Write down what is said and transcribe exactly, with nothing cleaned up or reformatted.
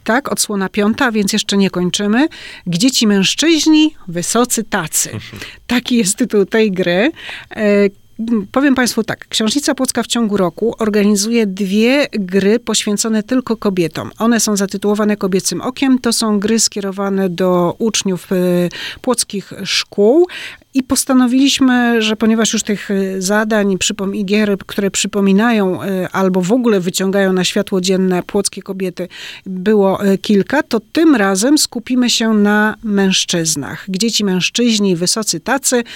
Tak, odsłona piąta, więc jeszcze nie kończymy. Gdzie ci mężczyźni, wysocy tacy. Taki jest tytuł tej gry. E, Powiem Państwu tak, Książnica Płocka w ciągu roku organizuje dwie gry poświęcone tylko kobietom. One są zatytułowane Kobiecym Okiem. To są gry skierowane do uczniów płockich szkół. I postanowiliśmy, że ponieważ już tych zadań przypom- i gier, które przypominają albo w ogóle wyciągają na światło dzienne płockie kobiety, było kilka, to tym razem skupimy się na mężczyznach. Gdzie ci mężczyźni, wysocy tacy,